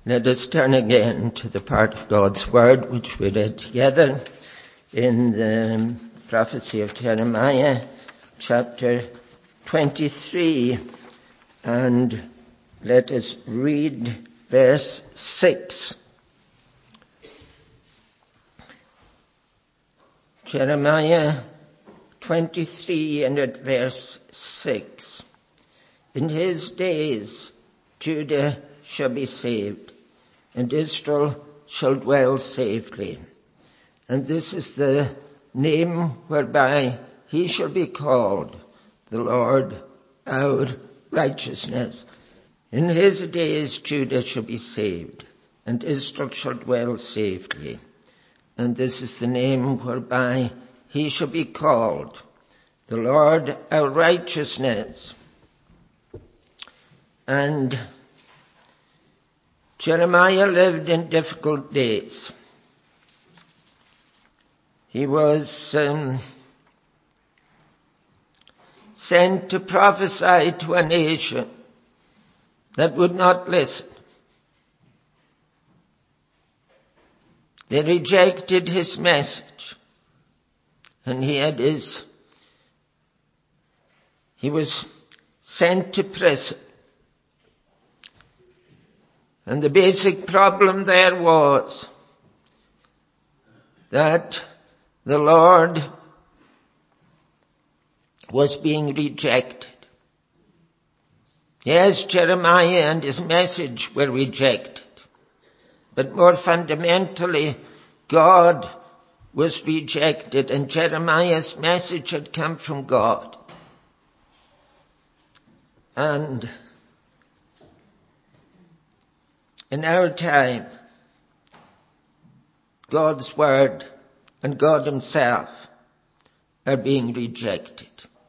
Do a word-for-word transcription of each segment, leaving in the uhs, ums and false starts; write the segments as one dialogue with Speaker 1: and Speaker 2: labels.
Speaker 1: Let us turn again to the part of God's Word which we read together in the prophecy of Jeremiah, chapter twenty-three, and let us read verse six. Jeremiah twenty-three and at verse six. In his days Judah shall be saved, and Israel shall dwell safely. And this is the name whereby he shall be called, the Lord our righteousness. In his days Judah shall be saved, and Israel shall dwell safely. And this is the name whereby he shall be called, the Lord our righteousness. And Jeremiah lived in difficult days. He was um, sent to prophesy to a nation that would not listen. They rejected his message, and he had his, he was sent to prison. And the basic problem there was that the Lord was being rejected. Yes, Jeremiah and his message were rejected, but more fundamentally, God was rejected, and Jeremiah's message had come from God. And in our time, God's word and God himself are being rejected.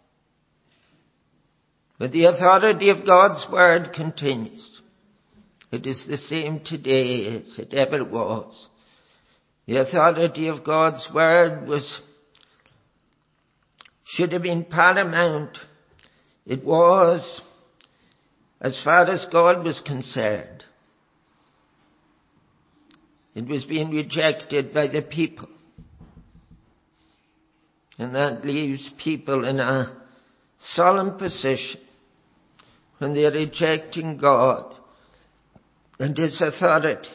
Speaker 1: But the authority of God's word continues. It is the same today as it ever was. The authority of God's word was, should have been paramount. It was, as far as God was concerned. It was being rejected by the people. And that leaves people in a solemn position when they are rejecting God and his authority.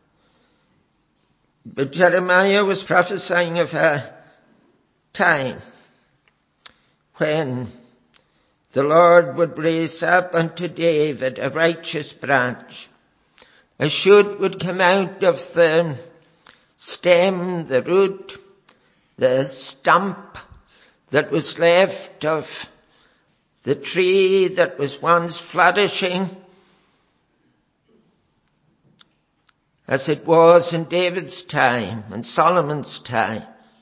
Speaker 1: But Jeremiah was prophesying of a time when the Lord would raise up unto David a righteous branch. A shoot would come out of the stem, the root, the stump that was left of the tree that was once flourishing, as it was in David's time and Solomon's time,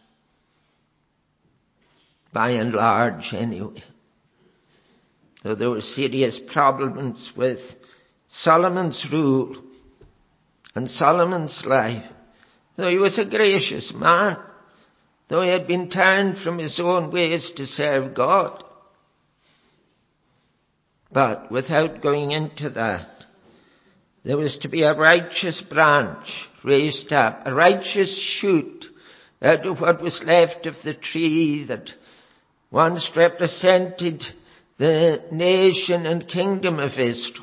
Speaker 1: by and large anyway. Though there were serious problems with Solomon's rule and Solomon's life, though he was a gracious man, though he had been turned from his own ways to serve God. But without going into that, there was to be a righteous branch raised up, a righteous shoot out of what was left of the tree that once represented the nation and kingdom of Israel.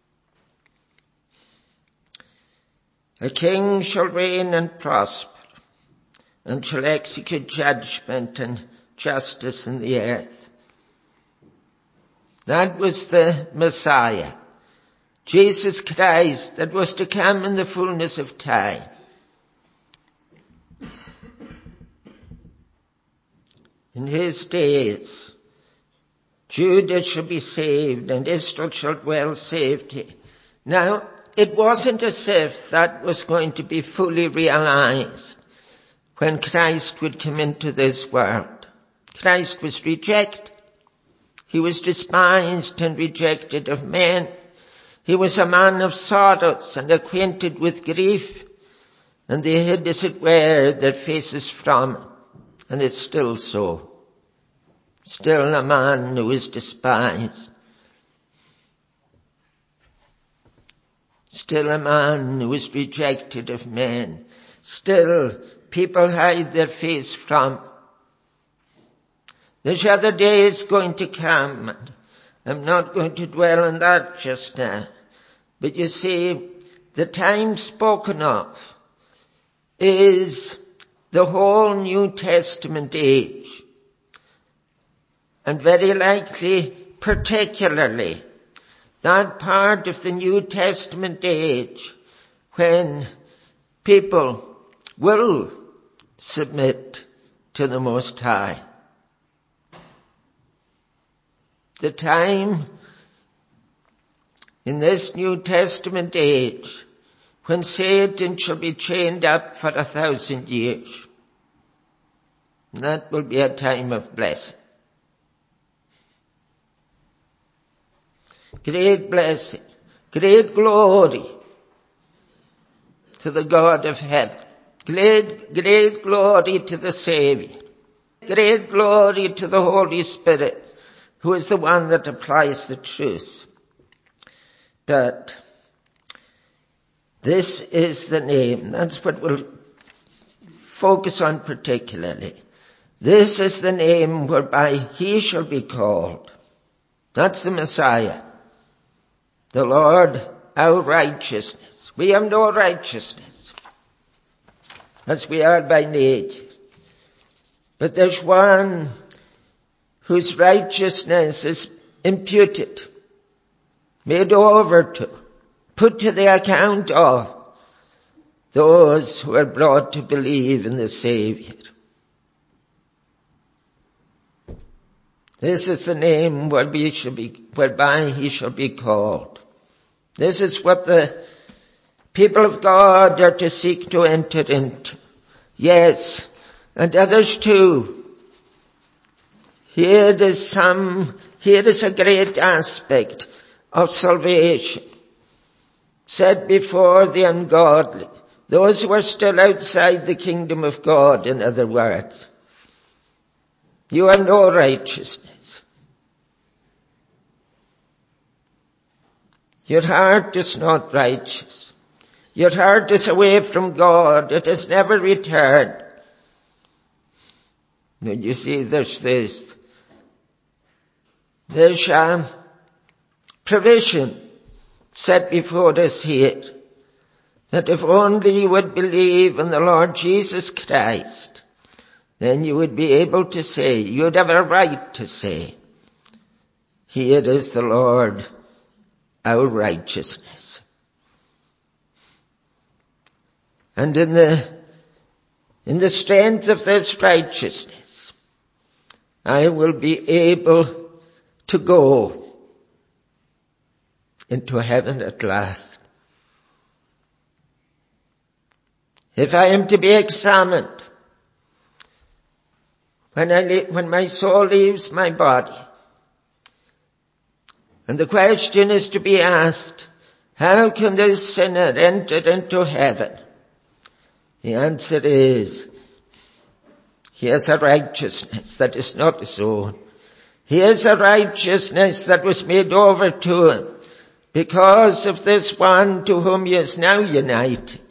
Speaker 1: A king shall reign and prosper, and shall execute judgment and justice in the earth. That was the Messiah, Jesus Christ, that was to come in the fullness of time. In his days, Judah shall be saved, and Israel shall dwell safely. Now, it wasn't as if that was going to be fully realized when Christ would come into this world. Christ was rejected. He was despised and rejected of men. He was a man of sorrows and acquainted with grief, and they hid, as it were, their faces from him. And it's still so. Still a man who is despised. still a man who is rejected of men, still people hide their face from. There's other days going to come, and I'm not going to dwell on that just now. But you see, the time spoken of is the whole New Testament age. And very likely, particularly, that part of the New Testament age when people will submit to the Most High. The time in this New Testament age when Satan shall be chained up for a thousand years. And that will be a time of blessing. Great blessing, great glory to the God of heaven. Great, great glory to the Savior. Great glory to the Holy Spirit, who is the one that applies the truth. But this is the name. That's what we'll focus on particularly. This is the name whereby he shall be called. That's the Messiah. The Lord, our righteousness. We have no righteousness, as we are by nature. But there's one whose righteousness is imputed, made over to, put to the account of those who are brought to believe in the Savior. This is the name whereby he shall be, whereby he shall be called. This is what the people of God are to seek to enter into. Yes, and others too. Here is some, here is a great aspect of salvation set before the ungodly, those who are still outside the kingdom of God, in other words. You have no righteousness. Your heart is not righteous. Your heart is away from God. It has never returned. And you see, there's this. There's a provision set before us here, that if only you would believe in the Lord Jesus Christ, then you would be able to say, you'd have a right to say, here is the Lord, our righteousness. And in the, in the strength of this righteousness, I will be able to go into heaven at last. If I am to be examined when I le- when my soul leaves my body, and the question is to be asked, how can this sinner enter into heaven? The answer is, he has a righteousness that is not his own. He has a righteousness that was made over to him because of this one to whom he is now united.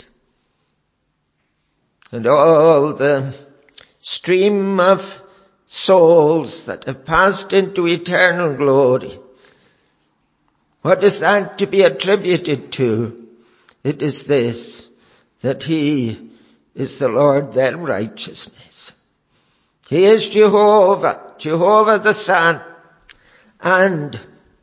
Speaker 1: And all the stream of souls that have passed into eternal glory, what is that to be attributed to? It is this, that he is the Lord their righteousness. He is Jehovah, Jehovah the Son. And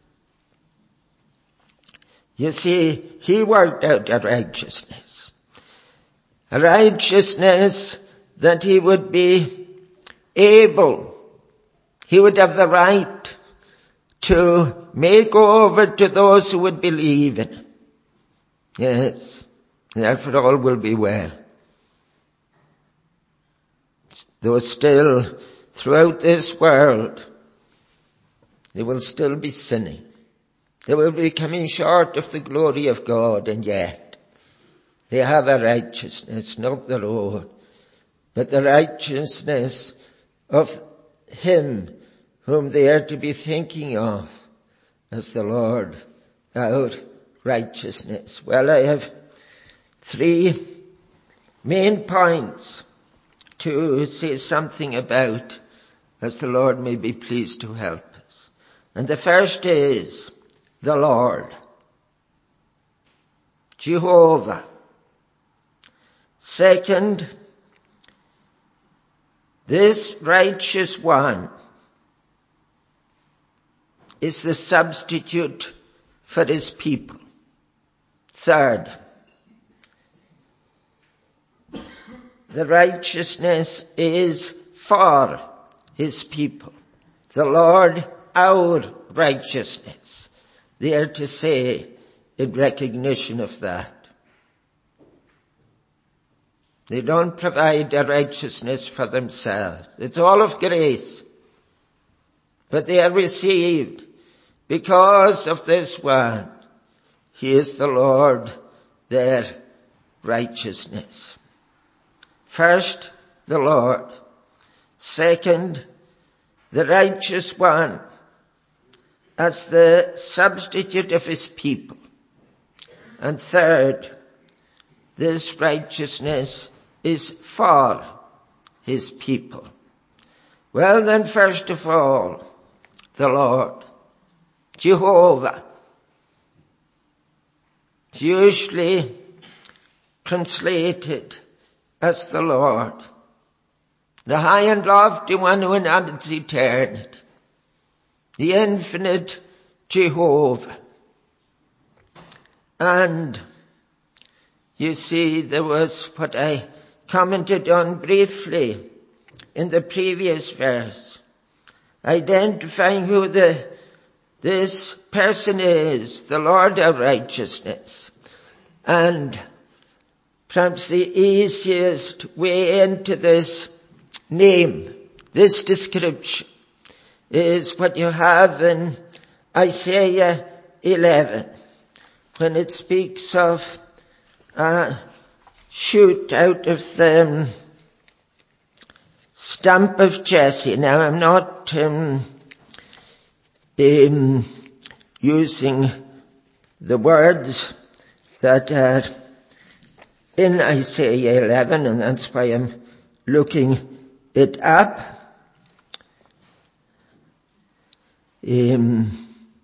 Speaker 1: you see, he worked out a righteousness. A righteousness that he would be able, he would have the right to make over to those who would believe in him. Yes, therefore all will be well. Though still, throughout this world, they will still be sinning. They will be coming short of the glory of God, and yet they have a righteousness, not their own, but the righteousness of him whom they are to be thinking of as the Lord, our righteousness? Well, I have three main points to say something about, as the Lord may be pleased to help us. And the first is the Lord, Jehovah. Second, this righteous one is the substitute for his people. Third, the righteousness is for his people. The Lord, our righteousness. They are to say in recognition of that. They don't provide their righteousness for themselves. It's all of grace. But they are received because of this one. He is the Lord, their righteousness. First, the Lord. Second, the righteous one as the substitute of his people. And third, this righteousness is for his people. Well then, first of all, the Lord, Jehovah. It's usually translated as the Lord, the high and lofty one who inhabits eternity, the infinite Jehovah. And you see, there was what I commented on briefly in the previous verse, identifying who the this person is, the Lord of righteousness. And perhaps the easiest way into this name, this description, is what you have in Isaiah eleven, when it speaks of a shoot out of the stump of Jesse. Now, I'm not um, um, using the words that are in Isaiah eleven, and that's why I'm looking it up. Um,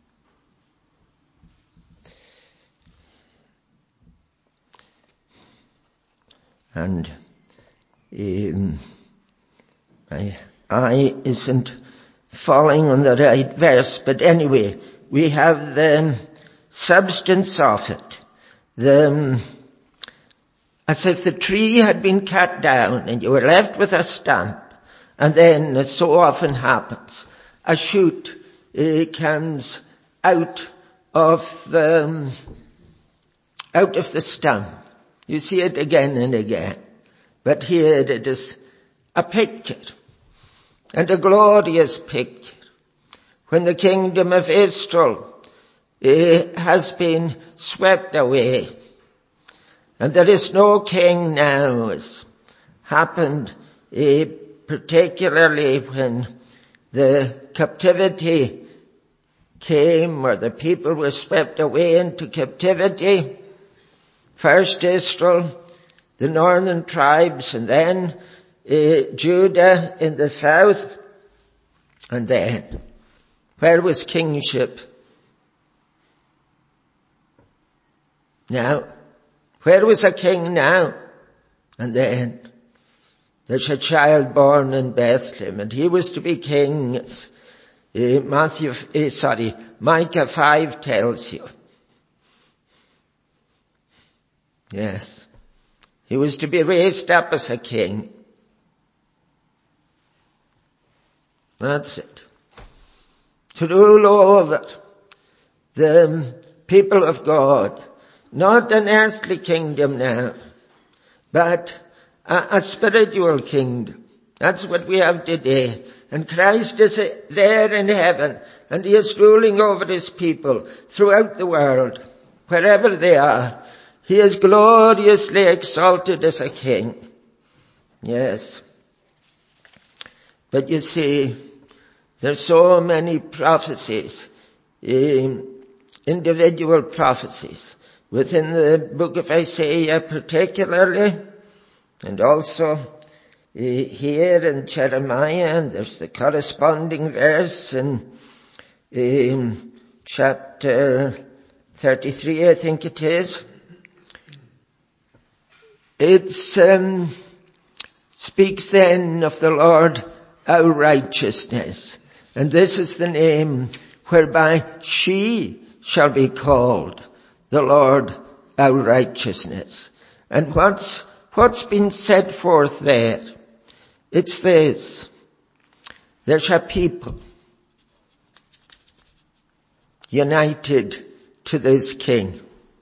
Speaker 1: and um, my eye isn't falling on the right verse, but anyway, we have the substance of it. The, as if the tree had been cut down and you were left with a stump, and then, as so often happens, a shoot uh, comes out of the out of the stump. You see it again and again, but here it is a picture, and a glorious picture, when the kingdom of Israel uh, has been swept away. And there is no king now, as happened uh, particularly when the captivity came, or the people were swept away into captivity. First Israel, the northern tribes, and then uh, Judah in the south. And then, where was kingship? Now, where was a king now? And then, there's a child born in Bethlehem, and he was to be king, as uh, Matthew, uh, sorry, Micah five tells you. Yes. He was to be raised up as a king. That's it. To rule over the people of God. Not an earthly kingdom now, but a, a spiritual kingdom. That's what we have today. And Christ is there in heaven, and he is ruling over his people throughout the world, wherever they are. He is gloriously exalted as a king. Yes. But you see, there's so many prophecies um, individual prophecies within the book of Isaiah particularly, and also here in Jeremiah, and there's the corresponding verse in, in chapter thirty-three, I think it is. It um, speaks then of the Lord our righteousness, and this is the name whereby she shall be called, the Lord our righteousness. And what's what's been set forth there? It's this: there shall people united to this King.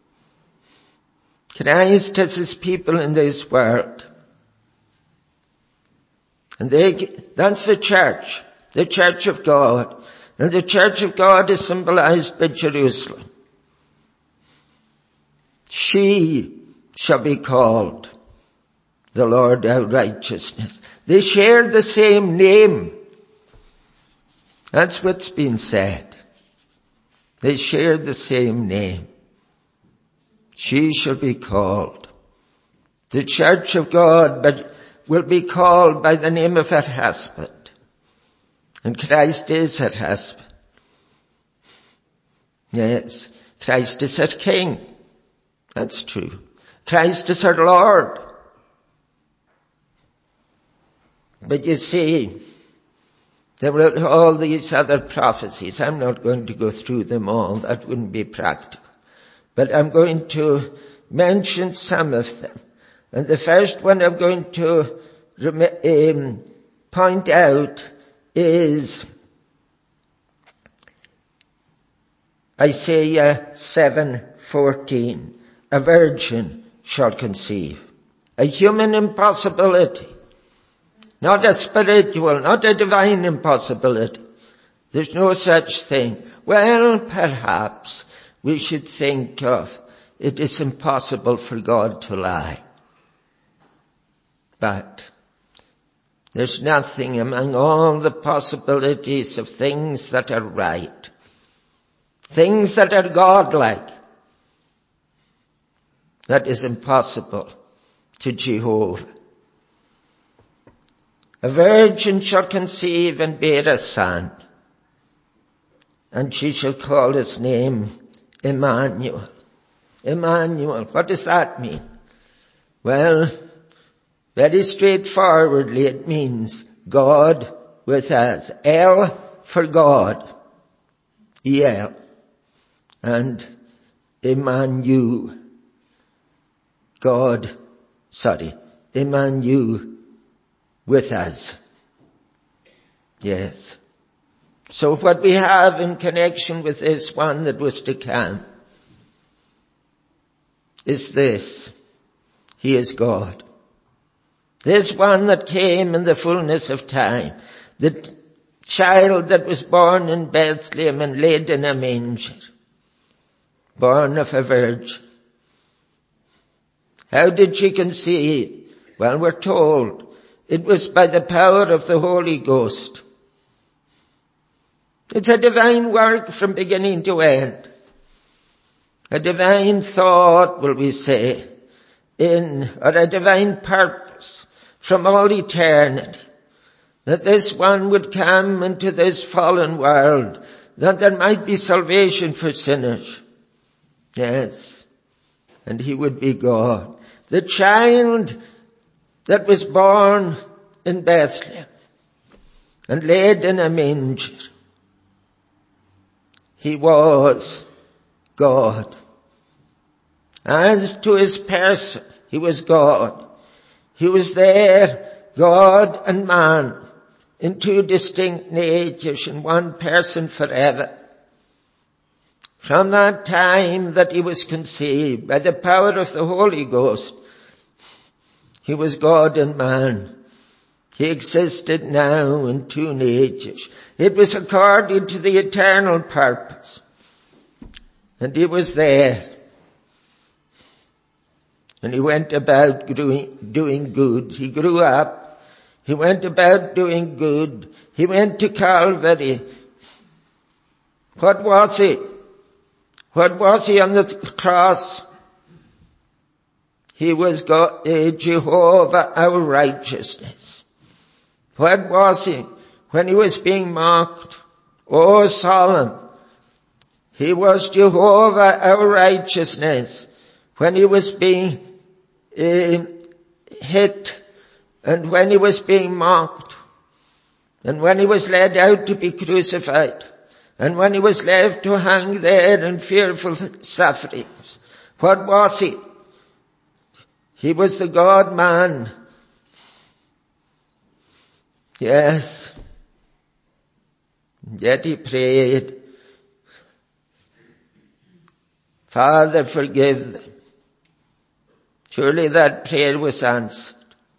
Speaker 1: Christ as his people in this world. And they, that's the church, the church of God. And the church of God is symbolized by Jerusalem. She shall be called the Lord our righteousness. They share the same name. That's what's been said. They share the same name. She shall be called. The church of God but will be called by the name of her husband. And Christ is her husband. Yes, Christ is her King. That's true. Christ is her Lord. But you see, there were all these other prophecies. I'm not going to go through them all. That wouldn't be practical. But I'm going to mention some of them. And the first one I'm going to um, point out is Isaiah seven fourteen. A virgin shall conceive. A human impossibility. Not a spiritual, not a divine impossibility. There's no such thing. Well, perhaps we should think of it is impossible for God to lie. But there's nothing among all the possibilities of things that are right, things that are godlike, that is impossible to Jehovah. A virgin shall conceive and bear a son, and she shall call his name Emmanuel. Emmanuel, what does that mean? Well, very straightforwardly it means God with us. El for God. E L. And Emmanuel. God, sorry, Emmanuel with us. Yes. So what we have in connection with this one that was to come is this. He is God. This one that came in the fullness of time. The child that was born in Bethlehem and laid in a manger. Born of a virgin. How did she conceive? Well, we're told it was by the power of the Holy Ghost. It's a divine work from beginning to end. A divine thought, will we say, in, or a divine purpose from all eternity, that this one would come into this fallen world, that there might be salvation for sinners. Yes. And he would be God. The child that was born in Bethlehem and laid in a manger, he was God. As to his person, he was God. He was there, God and man, in two distinct natures, in one person forever. From that time that he was conceived, by the power of the Holy Ghost, he was God and man. He existed now in two natures. It was according to the eternal purpose. And he was there. And he went about doing, doing good. He grew up. He went about doing good. He went to Calvary. What was he? What was he on the cross? He was God, uh, Jehovah, our righteousness. What was he when he was being mocked? Oh, solemn. He was Jehovah, our righteousness, when he was being uh, hit, and when he was being mocked, and when he was led out to be crucified, and when he was left to hang there in fearful sufferings. What was he? He was the God-man. Yes. Yet he prayed, Father, forgive them. Surely that prayer was answered.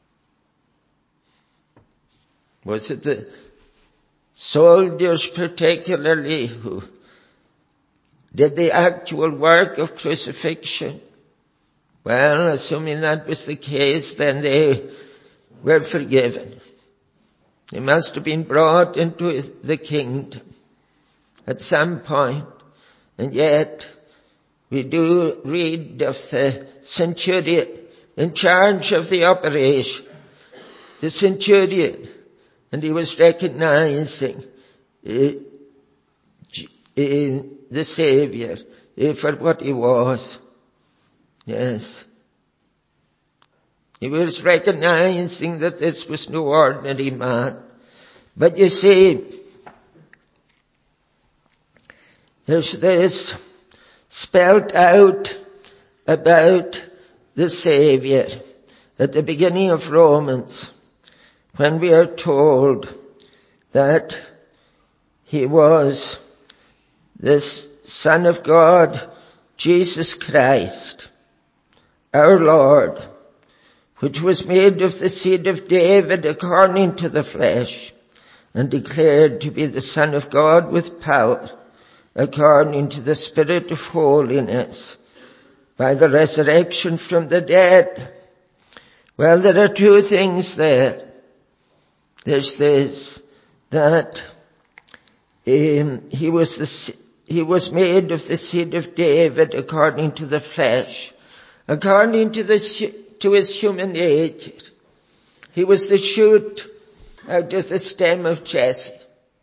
Speaker 1: Was it the soldiers particularly who did the actual work of crucifixion? Well, assuming that was the case, then they were forgiven. They must have been brought into the kingdom at some point. And yet, we do read of the centurion in charge of the operation. The centurion, and he was recognizing uh, uh, the Savior uh, for what he was. Yes. He was recognizing that this was no ordinary man. But you see, there's this spelled out about the Savior at the beginning of Romans, when we are told that he was the Son of God, Jesus Christ, our Lord, which was made of the seed of David according to the flesh, and declared to be the Son of God with power, according to the Spirit of holiness, by the resurrection from the dead. Well, there are two things there. There's this, that um, he was the, he was made of the seed of David according to the flesh, according to the to his human nature. He was the shoot out of the stem of Jesse.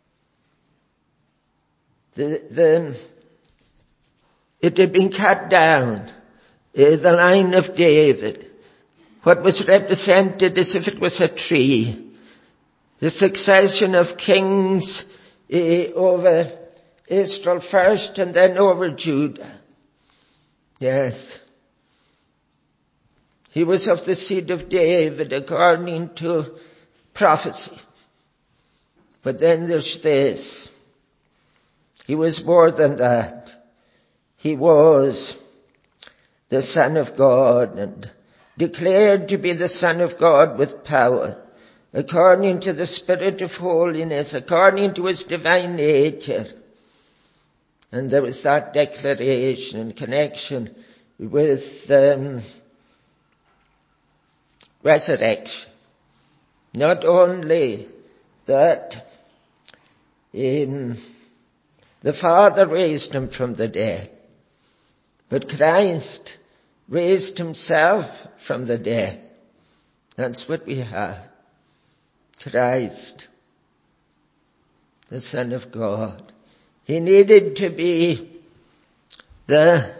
Speaker 1: The, the, it had been cut down, uh, the line of David. What was represented as if it was a tree. The succession of kings uh, over Israel first and then over Judah. Yes. He was of the seed of David according to prophecy. But then there's this. He was more than that. He was the Son of God and declared to be the Son of God with power, according to the Spirit of holiness, according to his divine nature. And there was that declaration in connection with um, resurrection. Not only that um, the Father raised him from the dead, but Christ raised himself from the dead. That's what we have. Christ, the Son of God. He needed to be the,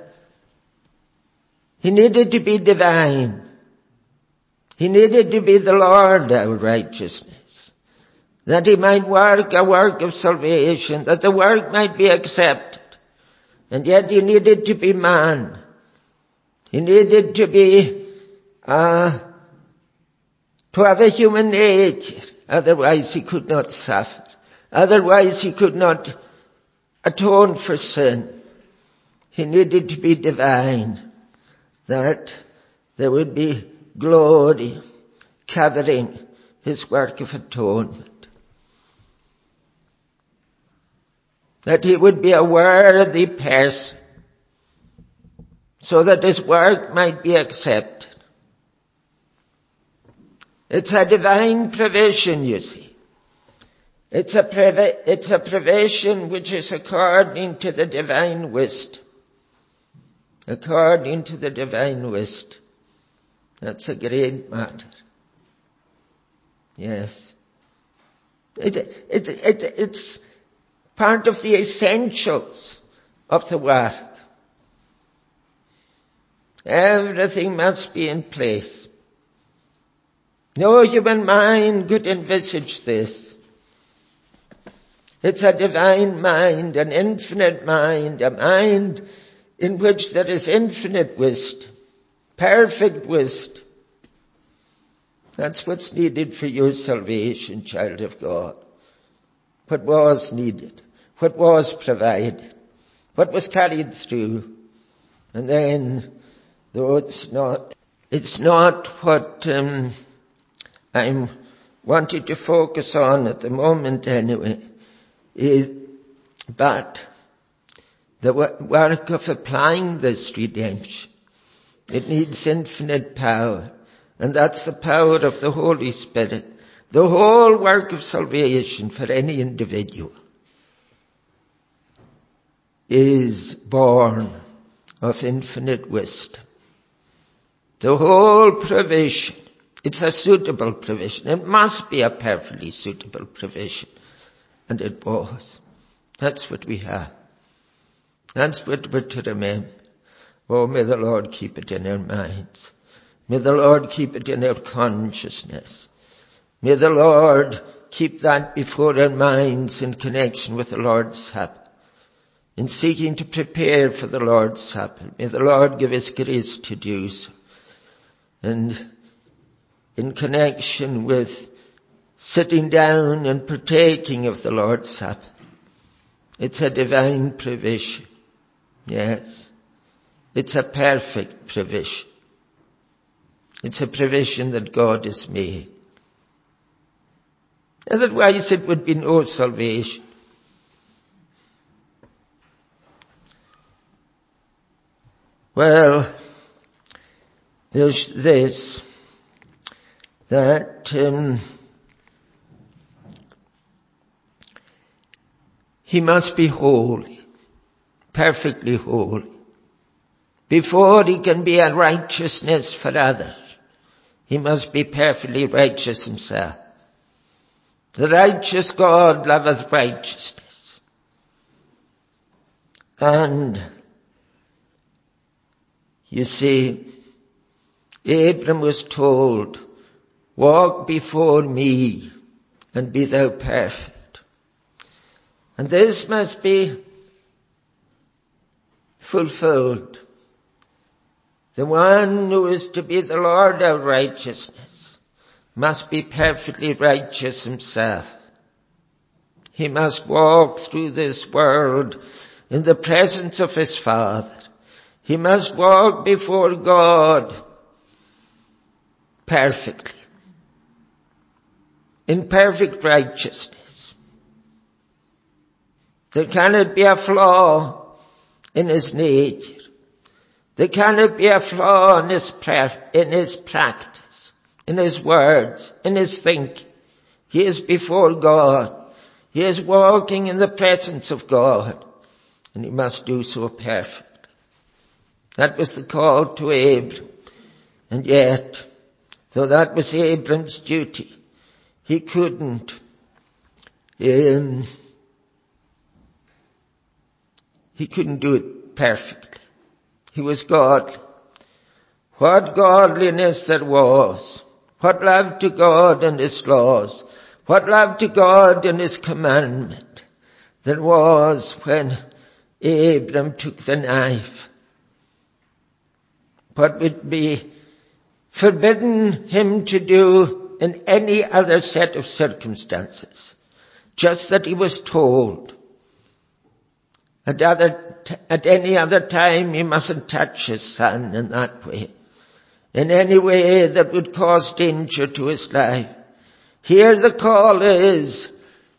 Speaker 1: he needed to be divine. He needed to be the Lord, our righteousness, that he might work a work of salvation, that the work might be accepted. And yet he needed to be man. He needed to be, uh, to have a human nature. Otherwise he could not suffer. Otherwise he could not atone for sin. He needed to be divine, that there would be glory covering his work of atonement. That he would be a worthy person, so that his work might be accepted. It's a divine provision, you see. It's a, provi- it's a provision which is according to the divine wisdom. according to the divine wisdom. That's a great matter. Yes. It, it, it, it's part of the essentials of the work. Everything must be in place. No human mind could envisage this. It's a divine mind, an infinite mind, a mind in which there is infinite wisdom, perfect wisdom. That's what's needed for your salvation, child of God. What was needed, what was provided, what was carried through. And then, though it's not, it's not what um, I'm wanting to focus on at the moment anyway, is, but the work of applying this redemption. It needs infinite power. And that's the power of the Holy Spirit. The whole work of salvation for any individual is born of infinite wisdom. The whole provision, it's a suitable provision. It must be a perfectly suitable provision. And it was. That's what we have. That's what we're to remember. Oh, may the Lord keep it in our minds. May the Lord keep it in our consciousness. May the Lord keep that before our minds in connection with the Lord's Supper. In seeking to prepare for the Lord's Supper, may the Lord give us grace to do so. And in connection with sitting down and partaking of the Lord's Supper, it's a divine provision. Yes. It's a perfect provision. It's a provision that God has made. Otherwise it would be no salvation. Well, there's this, that um, he must be holy, perfectly holy, before he can be a righteousness for others. He must be perfectly righteous himself. The righteous God loveth righteousness. And you see, Abram was told, walk before me and be thou perfect. And this must be fulfilled. The one who is to be the Lord of righteousness must be perfectly righteous himself. He must walk through this world in the presence of his Father. He must walk before God perfectly, in perfect righteousness. There cannot be a flaw in his nature. There cannot be a flaw in his, in his practice, in his words, in his thinking. He is before God. He is walking in the presence of God. And he must do so perfectly. That was the call to Abram. And yet, though that was Abram's duty, he couldn't, um, he couldn't do it perfectly. He was godly. What godliness there was. What love to God and his laws. What love to God and his commandment there was when Abram took the knife. What would be forbidden him to do in any other set of circumstances. Just that he was told. At other, at any other time he mustn't touch his son in that way. In any way that would cause danger to his life. Here the call is,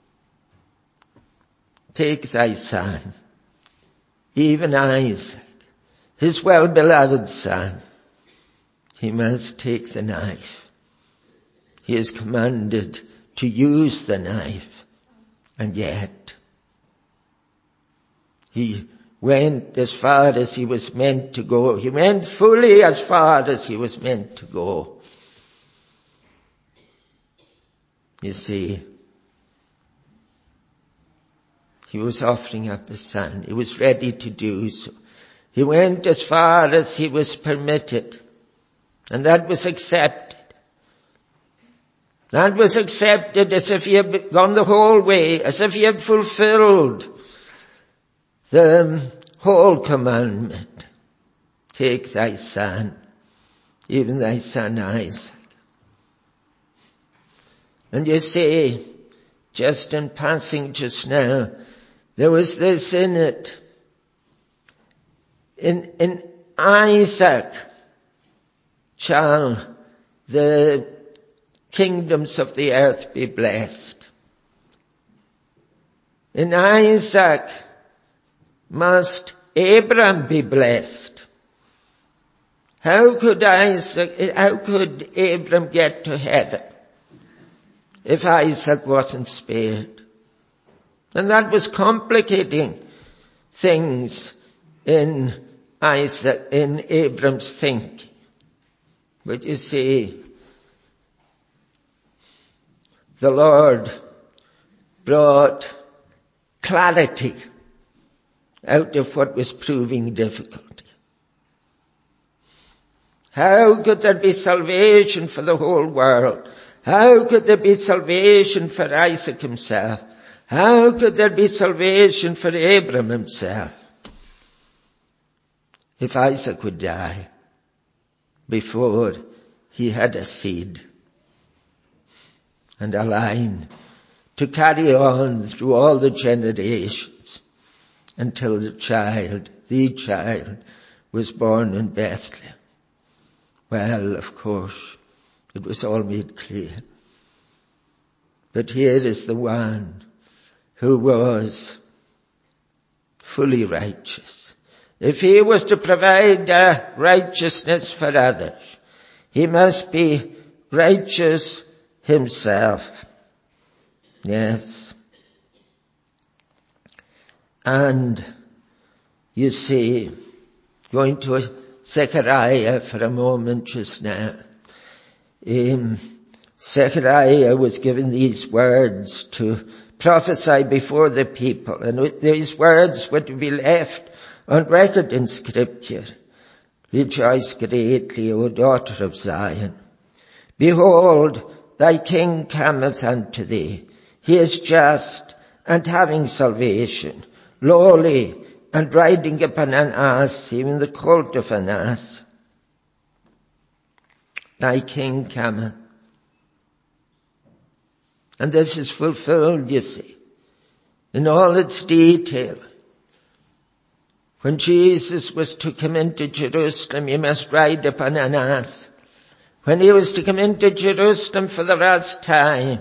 Speaker 1: take thy son, even Isaac, his well-beloved son. He must take the knife. He is commanded to use the knife. And yet, he went as far as he was meant to go. He went fully as far as he was meant to go. You see, he was offering up his son. He was ready to do so. He went as far as he was permitted. And that was accepted. That was accepted as if he had gone the whole way, as if he had fulfilled the whole commandment. Take thy son, even thy son Isaac. And you see, just in passing just now, there was this in it. In, in Isaac shall the kingdoms of the earth be blessed. In Isaac must Abraham be blessed. How could Isaac, how could Abraham get to heaven if Isaac wasn't spared? And that was complicating things in Isaac, in Abraham's thinking. But you see, the Lord brought clarity out of what was proving difficult. How could there be salvation for the whole world? How could there be salvation for Isaac himself? How could there be salvation for Abraham himself? If Isaac would die before he had a seed and a line to carry on through all the generations until the child, the child, was born in Bethlehem. Well, of course, it was all made clear. But here is the one who was fully righteous. If he was to provide uh, righteousness for others, he must be righteous himself. Yes. And you see, going to Zechariah for a moment just now. Um, Zechariah was given these words to prophesy before the people, and these words were to be left on record in Scripture. Rejoice greatly, O daughter of Zion. Behold, thy king cometh unto thee. He is just and having salvation, lowly and riding upon an ass, even the colt of an ass. Thy king cometh. And this is fulfilled, you see, in all its detail. When Jesus was to come into Jerusalem, he must ride upon an ass. When he was to come into Jerusalem for the last time,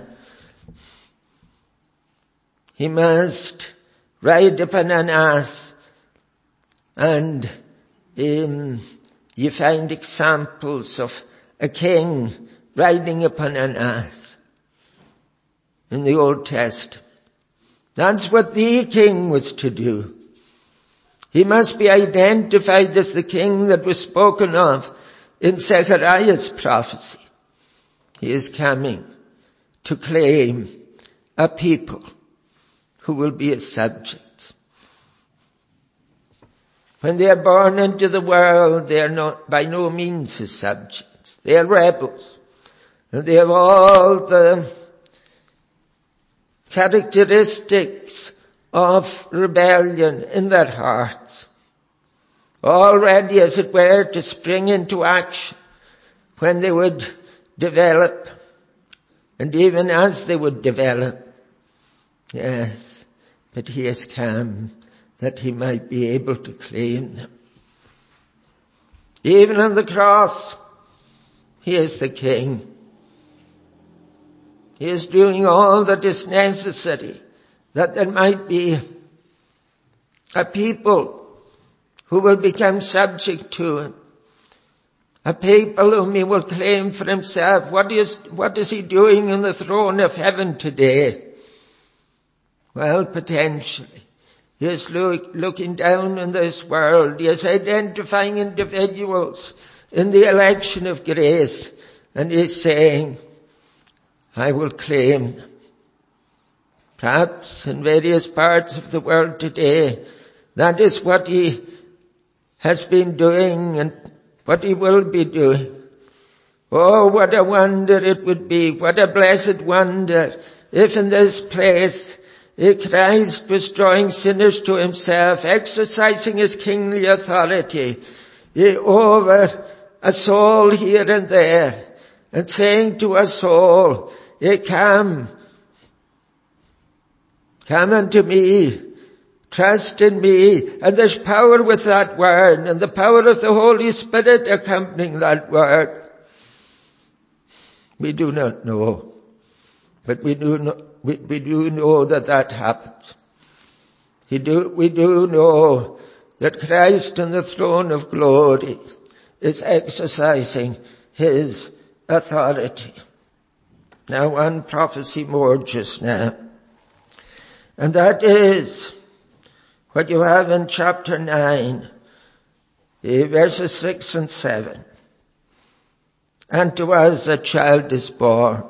Speaker 1: he must ride upon an ass. And um, you find examples of a king riding upon an ass in the Old Testament. That's what the king was to do. He must be identified as the king that was spoken of in Zechariah's prophecy. He is coming to claim a people who will be his subjects. When they are born into the world, they are not, by no means his subjects. They are rebels. And they have all the characteristics of rebellion in their hearts, already, as it were, to spring into action when they would develop, and even as they would develop. Yes, but he has come that he might be able to claim them. Even on the cross, he is the king. He is doing all that is necessary that there might be a people who will become subject to him. A people whom he will claim for himself. What is, what is he doing on the throne of heaven today? Well, potentially, He is look, looking down on this world. He is identifying individuals in the election of grace. And he is saying, I will claim them. Perhaps in various parts of the world today, that is what he has been doing and what he will be doing. Oh, what a wonder it would be. What a blessed wonder if in this place Christ was drawing sinners to himself, exercising his kingly authority over a soul here and there, and saying to a soul, come, come unto me, trust in me. And there's power with that word, and the power of the Holy Spirit accompanying that word. We do not know, but we do know, we, we do know that that happens. We do, we do know that Christ on the throne of glory is exercising his authority. Now one prophecy more just now. And that is what you have in chapter nine, verses six and seven. And to us a child is born.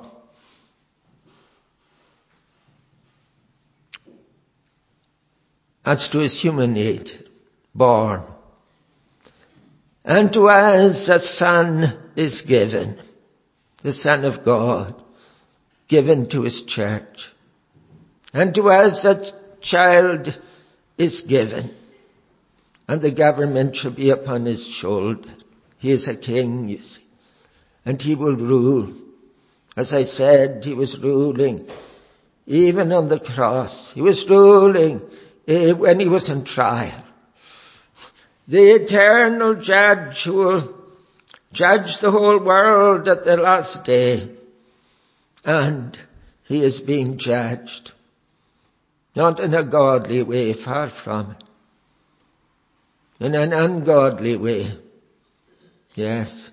Speaker 1: As to his human nature, born. And to us a son is given, the Son of God, given to his church. And to us a child is given, and the government shall be upon his shoulder. He is a king, you see, and he will rule. As I said, he was ruling even on the cross. He was ruling when he was on trial. The eternal judge who will judge the whole world at the last day. And he is being judged. Not in a godly way, far from it. In an ungodly way. Yes.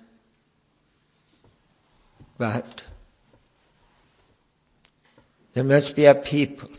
Speaker 1: But there must be a people.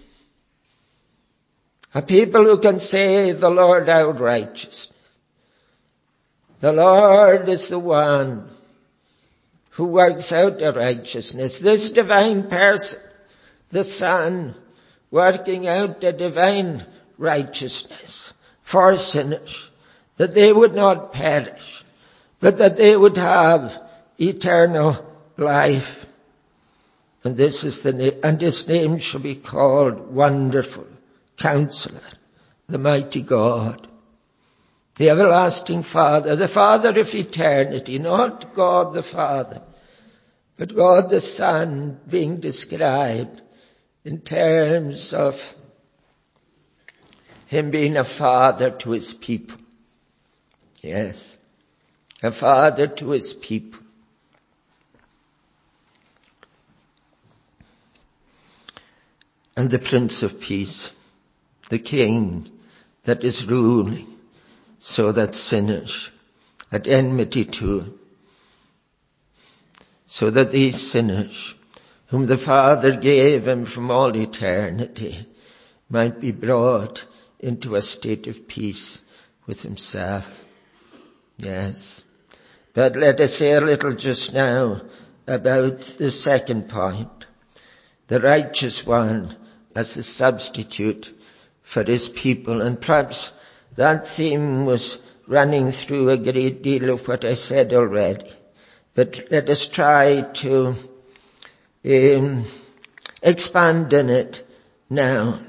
Speaker 1: A people who can say, the Lord our righteousness. The Lord is the one who works out the righteousness. This divine person, the Son, working out the divine righteousness for sinners, that they would not perish, but that they would have eternal life. And this is the name, and his name shall be called Wonderful Counselor, the Mighty God, the Everlasting Father, the Father of eternity, not God the Father, but God the Son being described in terms of him being a father to his people. Yes, a father to his people. And the Prince of Peace, the King that is ruling, so that sinners at enmity to him, so that these sinners, whom the Father gave him from all eternity, might be brought into a state of peace with himself. Yes. But let us say a little just now about the second point. The righteous one as a substitute for his people. And perhaps that theme was running through a great deal of what I said already. But let us try to um, expand on it now.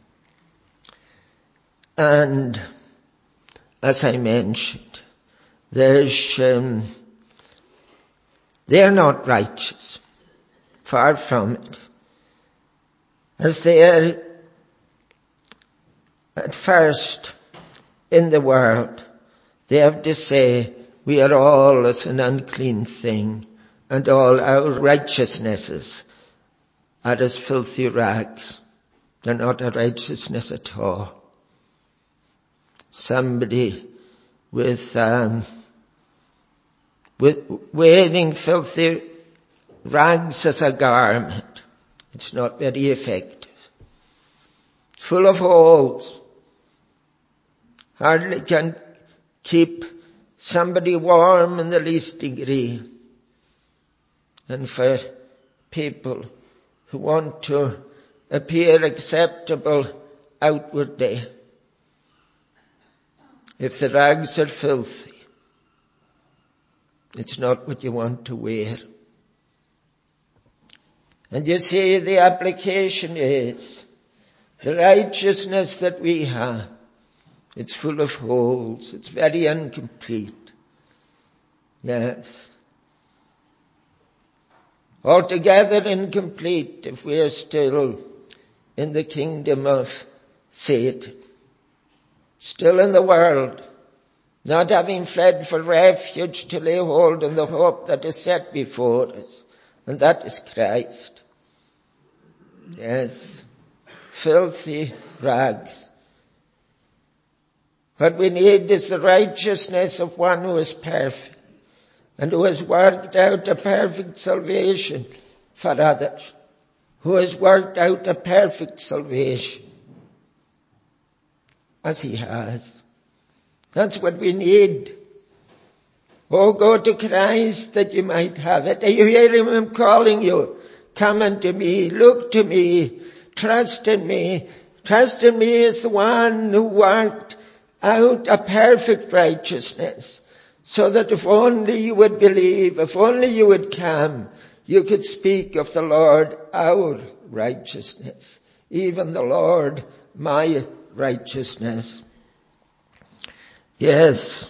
Speaker 1: And as I mentioned, there's um, they're not righteous, far from it, as they are at first in the world. They have to say, we are all as an unclean thing, and all our righteousnesses are as filthy rags. They're not a righteousness at all. Somebody with um, with wearing filthy rags as a garment, it's not very effective. Full of holes. hardly can keep somebody warm in the least degree. And for people who want to appear acceptable outwardly, if the rags are filthy, it's not what you want to wear. And you see, the application is the righteousness that we have. It's full of holes. It's very incomplete. Yes. Altogether incomplete if we are still in the kingdom of Satan. Still in the world, not having fled for refuge to lay hold on the hope that is set before us, and that is Christ. Yes, filthy rags. What we need is the righteousness of one who is perfect and who has worked out a perfect salvation for others, who has worked out a perfect salvation as he has. That's what we need. Oh, go to Christ that you might have it. Are you hearing him calling you? Come unto me, look to me, trust in me. Trust in me is the one who worked out a perfect righteousness, so that if only you would believe, if only you would come, you could speak of the Lord, our righteousness, even the Lord, my righteousness. Yes.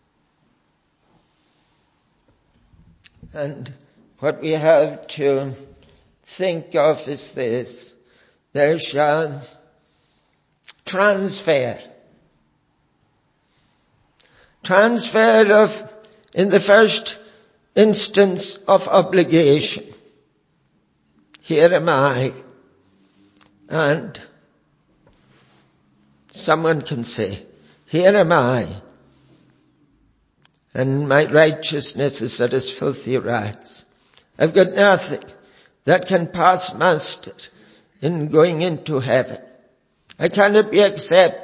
Speaker 1: And what we have to think of is this: there's a transfer. Transfer of, in the first instance, of obligation. Here am I. And someone can say, here am I. And my righteousness is that as filthy rags. I've got nothing that can pass muster in going into heaven. I cannot be accepted.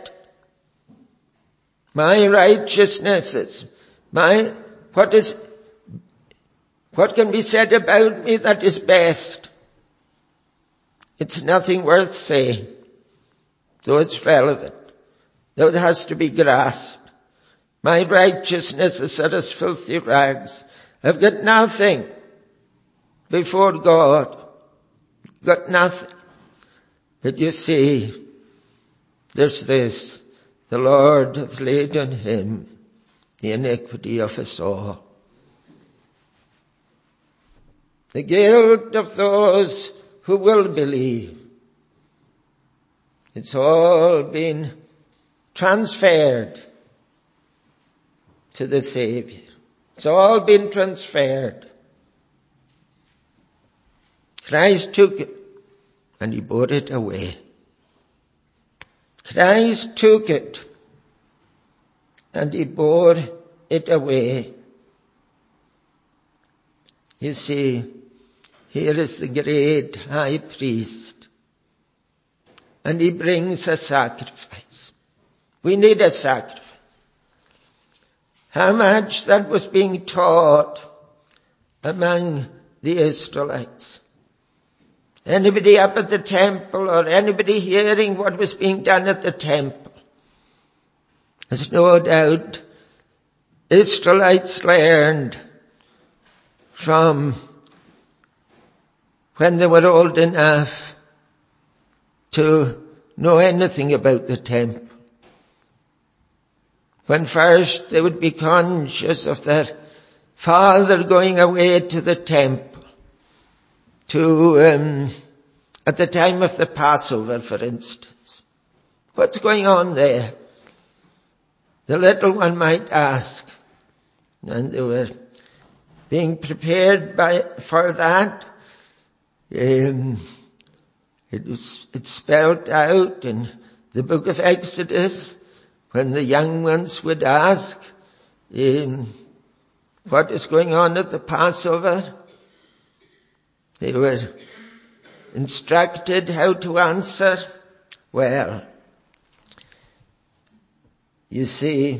Speaker 1: My righteousness is my, what is, what can be said about me that is best? It's nothing worth saying, though it's relevant, though it has to be grasped. My righteousness is that as filthy rags. I've got nothing before God. Got nothing. But you see, there's this: the Lord hath laid on him the iniquity of us all. The guilt of those who will believe. It's all been transferred to the Savior. It's all been transferred. Christ took it and he bore it away. Christ took it and he bore it away. You see, here is the great high priest, and he brings a sacrifice. We need a sacrifice. How much that was being taught among the Israelites. Anybody up at the temple or anybody hearing what was being done at the temple, there's no doubt Israelites learned from when they were old enough to know anything about the temple. When first they would be conscious of their father going away to the temple to, um, at the time of the Passover, for instance. What's going on there? The little one might ask. And they were being prepared by, for that. Um, it was, it's spelled out in the book of Exodus when the young ones would ask, um, what is going on at the Passover? They were instructed how to answer. Well, You see,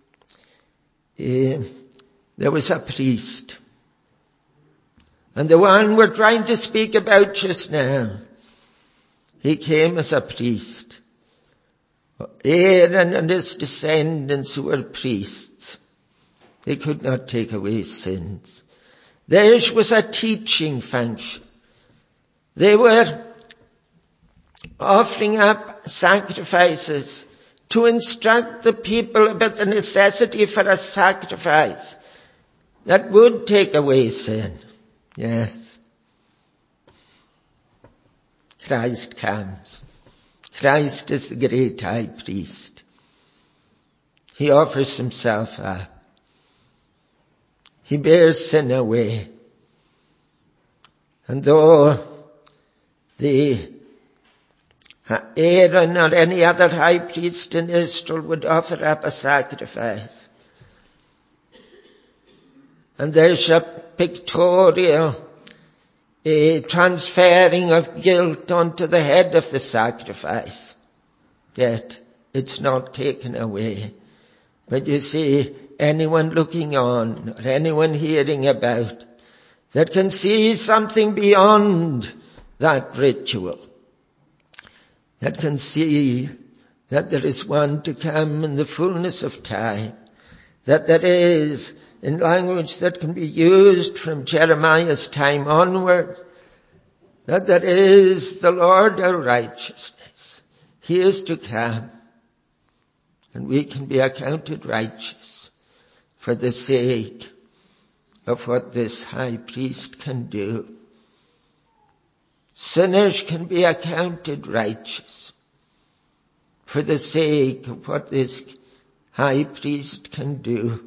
Speaker 1: uh, there was a priest. And the one we're trying to speak about just now, he came as a priest. Aaron and his descendants who were priests, they could not take away sins. Theirs was a teaching function. They were offering up sacrifices to instruct the people about the necessity for a sacrifice that would take away sin. Yes. Christ comes. Christ is the great high priest. He offers himself up. He bears sin away. And though the Aaron or any other high priest in Israel would offer up a sacrifice, and there's a pictorial a transferring of guilt onto the head of the sacrifice, yet it's not taken away. But you see, anyone looking on or anyone hearing about that can see something beyond that ritual, that can see that there is one to come in the fullness of time, that there is, in language that can be used from Jeremiah's time onward, that there is the Lord our righteousness. He is to come, and we can be accounted righteous for the sake of what this high priest can do. Sinners can be accounted righteous for the sake of what this high priest can do.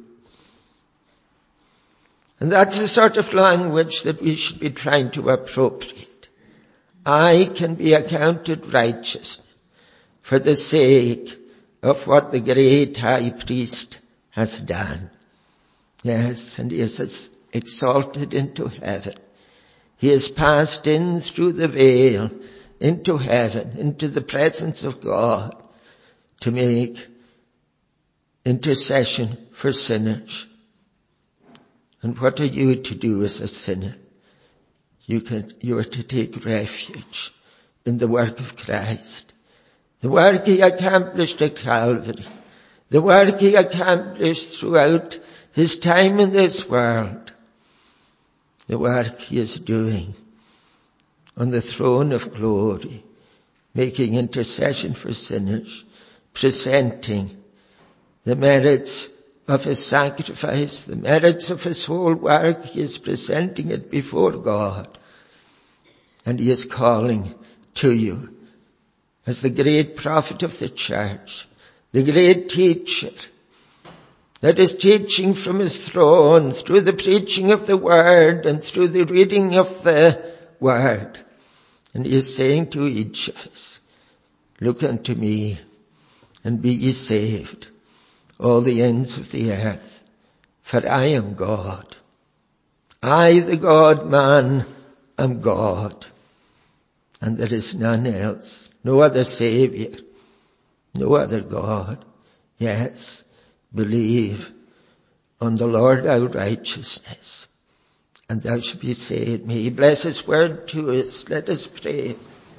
Speaker 1: And that's the sort of language that we should be trying to appropriate. I can be accounted righteous for the sake of what the great high priest has done. Yes, and he is exalted into heaven. He has passed in through the veil into heaven, into the presence of God, to make intercession for sinners. And what are you to do as a sinner? You can, you are to take refuge in the work of Christ. The work he accomplished at Calvary. The work he accomplished throughout his time in this world. The work he is doing on the throne of glory, making intercession for sinners, presenting the merits of his sacrifice, the merits of his whole work. He is presenting it before God. And he is calling to you as the great prophet of the church, the great teacher that is teaching from his throne through the preaching of the word and through the reading of the word. And he is saying to each of us, look unto me and be ye saved, all the ends of the earth, for I am God. I, the God-man, am God, and there is none else, no other Saviour, no other God. Yes, believe on the Lord our righteousness, and thou shalt be saved. May he bless his word to us. Let us pray.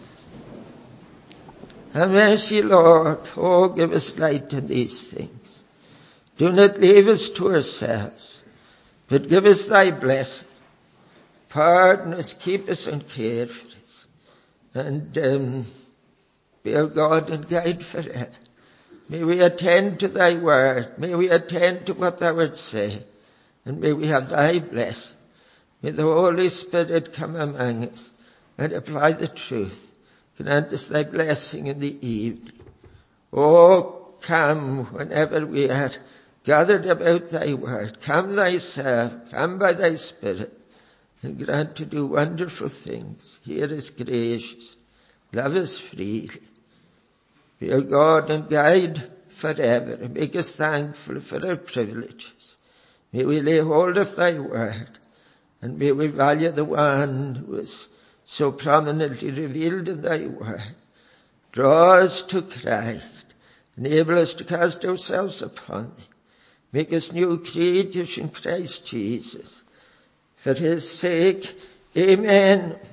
Speaker 1: Have mercy, Lord. Oh, give us light in these things. Do not leave us to ourselves, but give us thy blessing. Pardon us, keep us, and care for us. And um, be our God and guide forever. May we attend to thy word. May we attend to what thou wilt say. And may we have thy blessing. May the Holy Spirit come among us and apply the truth. Grant us thy blessing in the evening. Oh, come whenever we are gathered about thy word. Come thyself, come by thy Spirit, and grant to do wonderful things. Hear us gracious. Love us freely. Be our God and guide forever, and make us thankful for our privileges. May we lay hold of thy word, and may we value the one who is so prominently revealed in thy word. Draw us to Christ. Enable us to cast ourselves upon thee. Make us new creatures in Christ Jesus. For his sake, amen.